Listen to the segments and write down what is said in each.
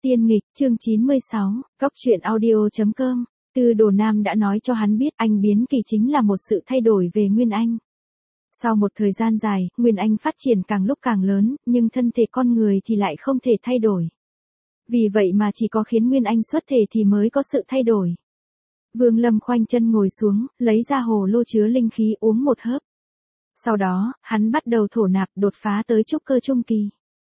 Tiên nghịch, chương 96, Cóc truyện audio.com. Tư Đồ Nam đã nói cho hắn biết anh biến kỳ chính là một sự thay đổi về Nguyên Anh. Sau một thời gian dài, Nguyên Anh phát triển càng lúc càng lớn, nhưng thân thể con người thì lại không thể thay đổi. Vì vậy mà chỉ có khiến Nguyên Anh xuất thể thì mới có sự thay đổi. Vương Lâm khoanh chân ngồi xuống, lấy ra hồ lô chứa linh khí uống một hớp. Sau đó, hắn bắt đầu thổ nạp đột phá tới trúc cơ trung kỳ.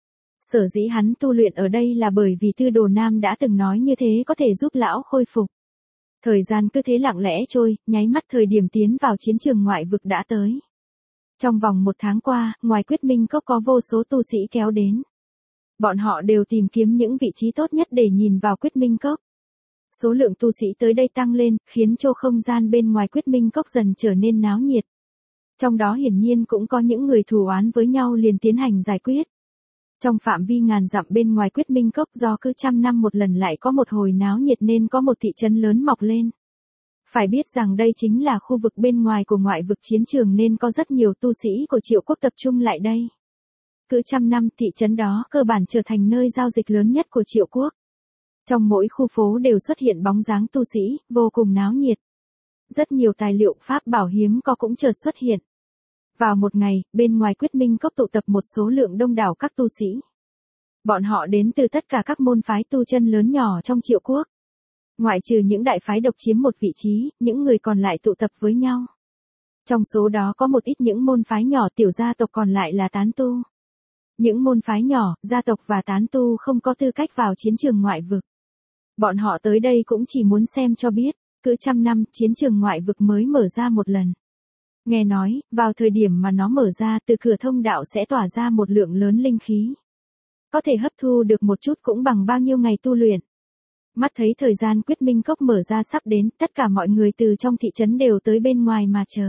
Sở dĩ hắn tu luyện ở đây là bởi vì Tư Đồ Nam đã từng nói như thế có thể giúp lão khôi phục. Thời gian cứ thế lặng lẽ trôi, nháy mắt thời điểm tiến vào chiến trường ngoại vực đã tới. Trong vòng 1 tháng qua, ngoài Quyết Minh Cốc có vô số tu sĩ kéo đến. Bọn họ đều tìm kiếm những vị trí tốt nhất để nhìn vào Quyết Minh Cốc. Số lượng tu sĩ tới đây tăng lên, khiến cho không gian bên ngoài Quyết Minh Cốc dần trở nên náo nhiệt. Trong đó hiển nhiên cũng có những người thù oán với nhau liền tiến hành giải quyết. Trong phạm vi ngàn dặm bên ngoài Quyết Minh Cốc do cứ 100 năm một lần lại có một hồi náo nhiệt nên có một thị trấn lớn mọc lên. Phải biết rằng đây chính là khu vực bên ngoài của ngoại vực chiến trường nên có rất nhiều tu sĩ của Triệu Quốc tập trung lại đây. Cứ 100 năm thị trấn đó cơ bản trở thành nơi giao dịch lớn nhất của Triệu Quốc. Trong mỗi khu phố đều xuất hiện bóng dáng tu sĩ, vô cùng náo nhiệt. Rất nhiều tài liệu pháp bảo hiếm có cũng chợt xuất hiện. Vào một ngày, bên ngoài Quyết Minh Cốc tụ tập một số lượng đông đảo các tu sĩ. Bọn họ đến từ tất cả các môn phái tu chân lớn nhỏ trong Triệu Quốc. Ngoại trừ những đại phái độc chiếm một vị trí, những người còn lại tụ tập với nhau. Trong số đó có một ít những môn phái nhỏ tiểu gia tộc còn lại là tán tu. Những môn phái nhỏ, gia tộc và tán tu không có tư cách vào chiến trường ngoại vực. Bọn họ tới đây cũng chỉ muốn xem cho biết, cứ 100 năm chiến trường ngoại vực mới mở ra một lần. Nghe nói, vào thời điểm mà nó mở ra từ cửa thông đạo sẽ tỏa ra một lượng lớn linh khí. Có thể hấp thu được một chút cũng bằng bao nhiêu ngày tu luyện. Mắt thấy thời gian Quyết Minh Cốc mở ra sắp đến, tất cả mọi người từ trong thị trấn đều tới bên ngoài mà chờ.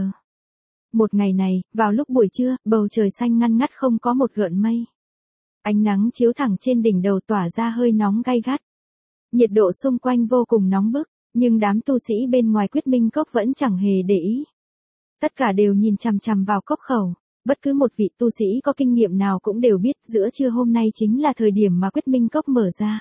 Một ngày này, vào lúc buổi trưa, bầu trời xanh ngăn ngắt không có một gợn mây. Ánh nắng chiếu thẳng trên đỉnh đầu tỏa ra hơi nóng gay gắt. Nhiệt độ xung quanh vô cùng nóng bức, nhưng đám tu sĩ bên ngoài Quyết Minh Cốc vẫn chẳng hề để ý. Tất cả đều nhìn chằm chằm vào cốc khẩu, bất cứ một vị tu sĩ có kinh nghiệm nào cũng đều biết giữa trưa hôm nay chính là thời điểm mà Quyết Minh Cốc mở ra.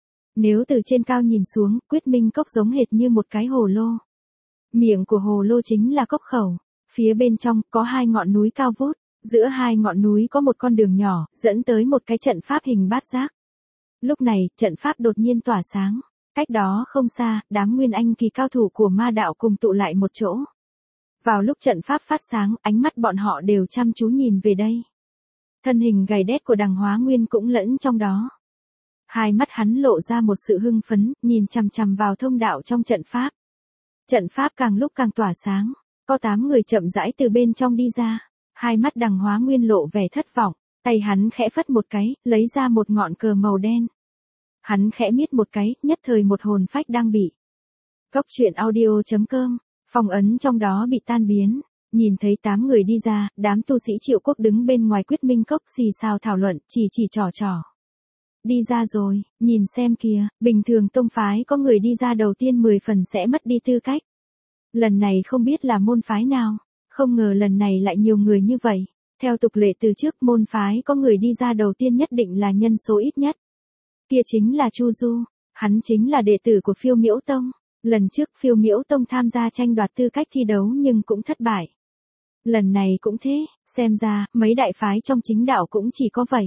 Nếu từ trên cao nhìn xuống, Quyết Minh Cốc giống hệt như một cái hồ lô. Miệng của hồ lô chính là cốc khẩu, phía bên trong có 2 ngọn núi cao vút, giữa 2 ngọn núi có một con đường nhỏ, dẫn tới một cái trận pháp hình bát giác. Lúc này, trận pháp đột nhiên tỏa sáng, cách đó không xa, đám nguyên anh kỳ cao thủ của ma đạo cùng tụ lại một chỗ. Vào lúc trận pháp phát sáng, ánh mắt bọn họ đều chăm chú nhìn về đây. Thân hình gầy đét của Đằng Hóa Nguyên cũng lẫn trong đó. Hai mắt hắn lộ ra một sự hưng phấn, nhìn chằm chằm vào thông đạo trong trận pháp. Trận pháp càng lúc càng tỏa sáng, có 8 người chậm rãi từ bên trong đi ra. Hai mắt Đằng Hóa Nguyên lộ vẻ thất vọng, tay hắn khẽ phất một cái, lấy ra một ngọn cờ màu đen. Hắn khẽ miết một cái, nhất thời một hồn phách đang bị Cóc truyện audio.com, phong ấn trong đó bị tan biến. Nhìn thấy 8 người đi ra, đám tu sĩ Triệu Quốc đứng bên ngoài Quyết Minh Cốc xì xào thảo luận, chỉ trò. Đi ra rồi, nhìn xem kìa, bình thường tông phái có người đi ra đầu tiên 10 phần sẽ mất đi tư cách. Lần này không biết là môn phái nào, không ngờ lần này lại nhiều người như vậy. Theo tục lệ từ trước môn phái có người đi ra đầu tiên nhất định là nhân số ít nhất. Kia chính là Chu Du, hắn chính là đệ tử của Phiêu Miễu Tông. Lần trước Phiêu Miễu Tông tham gia tranh đoạt tư cách thi đấu nhưng cũng thất bại. Lần này cũng thế, xem ra, mấy đại phái trong chính đạo cũng chỉ có vậy.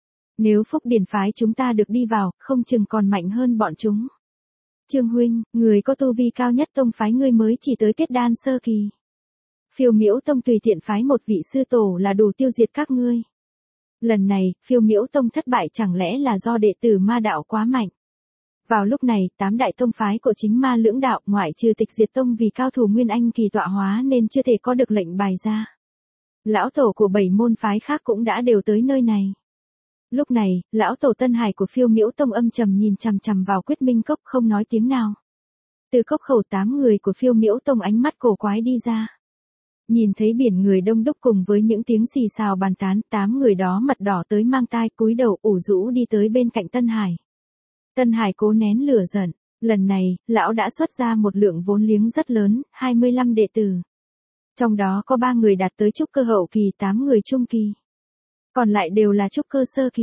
Nếu Phúc Điền phái chúng ta được đi vào, không chừng còn mạnh hơn bọn chúng. Trương huynh, người có tu vi cao nhất tông phái ngươi mới chỉ tới kết đan sơ kỳ. Phiêu Miễu Tông tùy tiện phái một vị sư tổ là đủ tiêu diệt các ngươi. Lần này, Phiêu Miễu Tông thất bại chẳng lẽ là do đệ tử ma đạo quá mạnh. Vào lúc này, 8 đại tông phái của chính ma lưỡng đạo ngoại trừ Tịch Diệt Tông vì cao thủ Nguyên Anh kỳ tọa hóa nên chưa thể có được lệnh bài ra. Lão tổ của 7 môn phái khác cũng đã đều tới nơi này. Lúc này, lão tổ Tân Hải của Phiêu Miễu Tông âm trầm nhìn chằm chằm vào Quyết Minh Cốc không nói tiếng nào. Từ cốc khẩu 8 người của Phiêu Miễu Tông ánh mắt cổ quái đi ra. Nhìn thấy biển người đông đúc cùng với những tiếng xì xào bàn tán, 8 người đó mặt đỏ tới mang tai cúi đầu ủ rũ đi tới bên cạnh Tân Hải. Tân Hải cố nén lửa giận, lần này, lão đã xuất ra một lượng vốn liếng rất lớn, 25 đệ tử. Trong đó có 3 người đạt tới trúc cơ hậu kỳ, 8 người trung kỳ. Còn lại đều là trúc cơ sơ kỳ.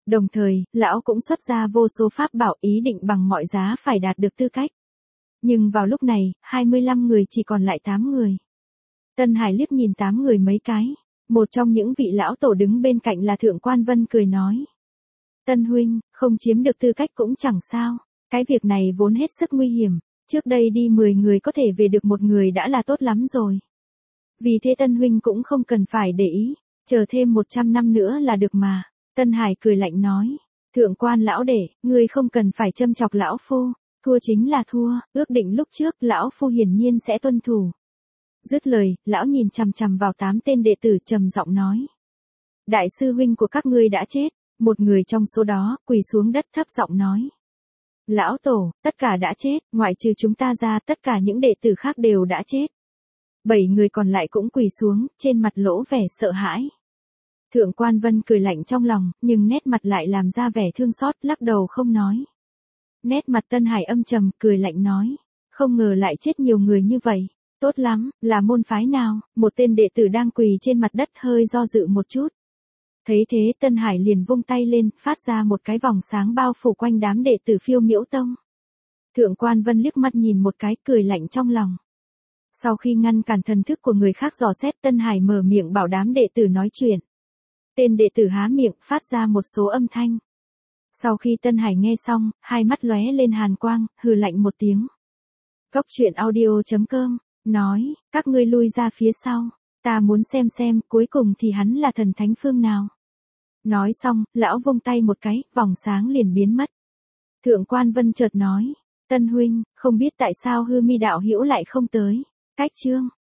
Đồng thời, lão cũng xuất ra vô số pháp bảo ý định bằng mọi giá phải đạt được tư cách. Nhưng vào lúc này, 25 người chỉ còn lại 8 người. Tân Hải liếc nhìn 8 người mấy cái. Một trong những vị lão tổ đứng bên cạnh là Thượng Quan Vân cười nói. Tân huynh, không chiếm được tư cách cũng chẳng sao. Cái việc này vốn hết sức nguy hiểm. Trước đây đi 10 người có thể về được một người đã là tốt lắm rồi. Vì thế Tân huynh cũng không cần phải để ý. Chờ thêm 100 năm nữa là được mà. Tân Hải cười lạnh nói. Thượng quan lão đệ, ngươi không cần phải châm chọc lão phu. Thua chính là thua, ước định lúc trước lão phu hiển nhiên sẽ tuân thủ. Dứt lời, lão nhìn chằm chằm vào 8 tên đệ tử trầm giọng nói. Đại sư huynh của các ngươi đã chết, một người trong số đó quỳ xuống đất thấp giọng nói. Lão tổ, tất cả đã chết, ngoại trừ chúng ta ra tất cả những đệ tử khác đều đã chết. 7 người còn lại cũng quỳ xuống, trên mặt lỗ vẻ sợ hãi. Thượng quan Vân cười lạnh trong lòng, nhưng nét mặt lại làm ra vẻ thương xót, lắc đầu không nói. Nét mặt Tân Hải âm trầm, cười lạnh nói. Không ngờ lại chết nhiều người như vậy. Tốt lắm, là môn phái nào? Một tên đệ tử đang quỳ trên mặt đất hơi do dự một chút. Thấy thế Tân Hải liền vung tay lên, phát ra một cái vòng sáng bao phủ quanh đám đệ tử Phiêu Miễu Tông. Thượng quan Vân liếc mắt nhìn một cái, cười lạnh trong lòng. Sau khi ngăn cản thần thức của người khác dò xét, Tân Hải mở miệng bảo đám đệ tử nói chuyện. Tên đệ tử há miệng, phát ra một số âm thanh. Sau khi Tân Hải nghe xong, hai mắt lóe lên hàn quang, hừ lạnh một tiếng. Góc truyện audio.com, nói, các ngươi lui ra phía sau, ta muốn xem cuối cùng thì hắn là thần thánh phương nào. Nói xong, lão vung tay một cái, vòng sáng liền biến mất. Thượng quan Vân chợt nói, Tân huynh, không biết tại sao Hư Mi đạo hữu lại không tới. Cách chương